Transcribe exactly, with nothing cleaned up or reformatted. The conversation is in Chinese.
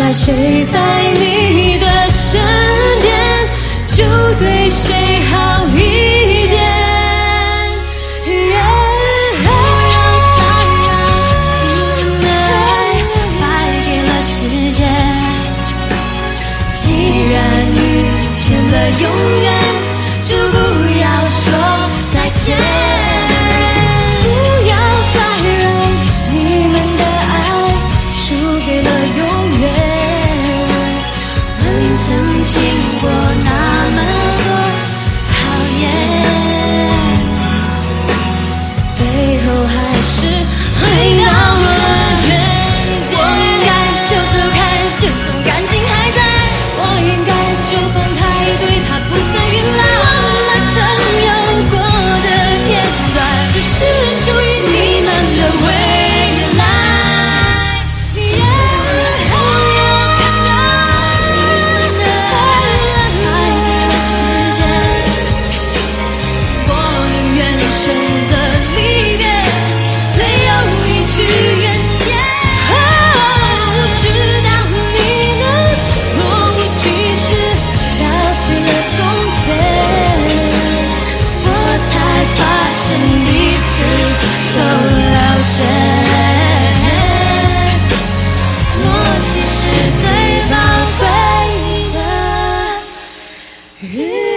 来谁在你的身边，就对谁好一点。不要再让你们的爱败给了时间。既然遇见了永远，就不要说再见。不要再让你们的爱输给了永远。人曾经过那么多考验，最后还是回到了原点。我应该就走开，就算感情还在，我应该就分开，对他不再依赖。忘了曾有过的片段，只是属于你们的未来。不要看到你们的爱败给了时间，我宁愿选择离别，没有一句怨言。我知道你们若无其事聊起了从前，我才发现彼此都了解。默契是最宝贵的语言。